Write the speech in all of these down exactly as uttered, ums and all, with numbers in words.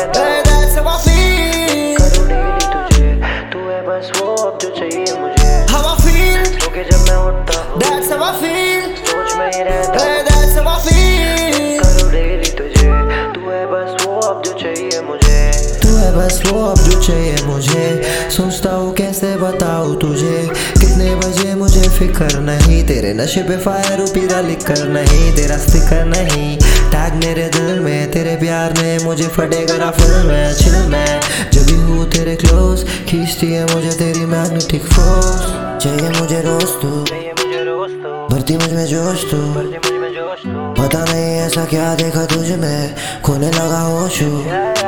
रहता हूँ। That's how I feel. करूँ डेली तुझे, तू है बस वो अब जो चाहिए मुझे। How I feel. सो के जब मैं उठता हूँ, That's how I feel. सोच में ही रहता हूँ। That's how I feel. करूँ डेली तुझे, तू है बस वो अब जो चाहिए मुझे। तू है बस वो अब जो चाहिए मुझे। सोचता हूँ कैसे बताऊँ तुझे, कितने बजे मुझे फिक्र नहीं। तेरे नशे पे फायर पीरा लिख कर नहीं, तेरा स्टिकर नहीं टैग मेरे दिल में। तेरे प्यार ने मुझे फटेगा फिल्म में चिल में। जब भी हूँ तेरे क्लोज, खींचती है मुझे तेरी मैग्नेटिक फोर्स। चाहिए मुझे रोज तू, चाहिए मुझे रोज तू, भरती मुझ में जोश तू। भरती मुझ में जोश तू। पता नहीं ऐसा क्या देखा तुझ में, खोने लगा होश हूँ।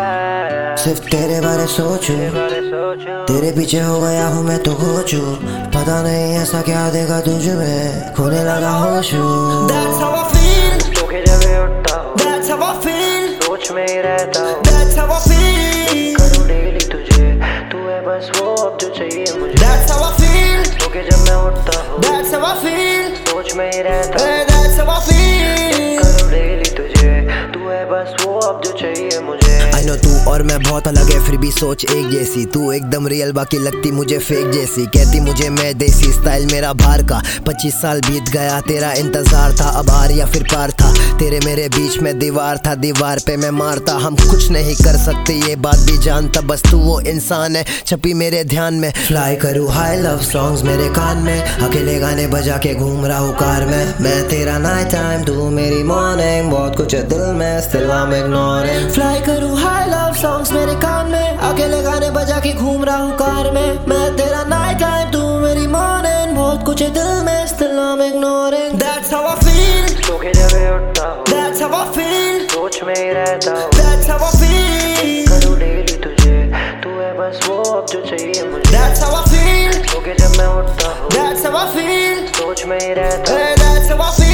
सिर्फ तेरे बारे सोचूं, बारे सोचूं, तेरे पीछे हो गया हूँ मैं तो खोचूं। पता नहीं ऐसा क्या देखा तुझ में, खोने लगा होश हूँ। That's how I feel. सो के जब मैं उठता हूँ, That's how I feel. सोच में ही रहता हूँ। That's how I feel. करूँ डेली तुझे, तू है बस वो अब जो चाहिए मुझे। That's how I feel. सो के जब मैं उठता हूँ, That's how I feel. सोच में ही रहता हूँ। That's how I feel. करूँ डेली तुझे, तू है बस वो अब जो चाहिए मुझे। I know तू और मैं बहुत अलग है, फिर भी सोच एक जैसी। तू एकदम रियल, बाकी लगती मुझे फेक जैसी। कहती मुझे मैं देसी, स्टाइल मेरा बाहर का। पच्चीस साल बीत गया, तेरा इंतजार था, अब हार या फिर पार था। तेरे मेरे बीच में दीवार था, दीवार पे मैं मारता। हम कुछ नहीं कर सकते ये बात भी जानता, बस तू वो इंसान है छपी मेरे ध्यान में। फ्लाई करूँ हाई लव सॉन्ग्स मेरे कान में, अकेले गाने बजा के घूम रहा हूँ कार में। मैं तेरा नाइट टाइम, तू मेरी मॉर्निंग, बहुत कुछ है दिल में, still I am ignoring. Fly करूँ हाई लव सॉन्ग्स मेरे कान में, अकेले गाने बजा के घूम रहा हूँ कार में। मैं तेरा नाइट टाइम, तू मेरी मॉर्निंग, बहुत कुछ है दिल में, still I'm ignoring. That's how I feel. सो के जब मैं उठता हूँ, That's how I feel. सोच में ही रहता हूँ। That's how I feel. करूँ डेली तुझे, तू है बस वो अब जो चाहिए मुझे। That's how I feel. सो के जब मैं उठता हूँ, That's how I feel. सोच में ही रहता हूँ। That's how I feel.